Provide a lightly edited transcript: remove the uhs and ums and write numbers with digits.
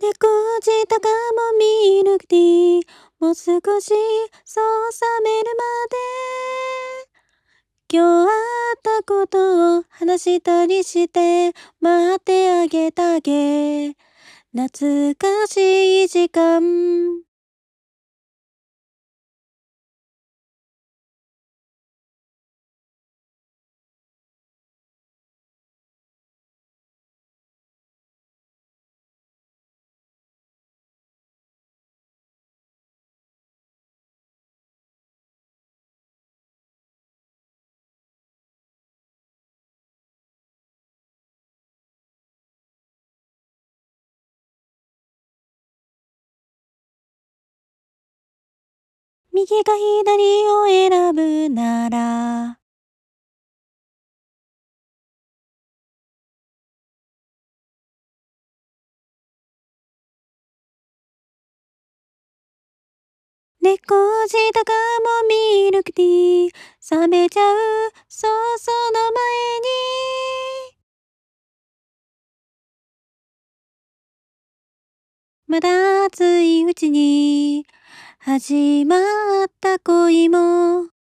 猫舌かもミルクティー、もう少しそう冷めるまで。今日あったことを話したりして待ってあげたげ。懐かしい時間。右か左を選ぶなら、猫舌かもミルクティー、冷めちゃう、そうその前に。まだ熱いうちに始まった恋も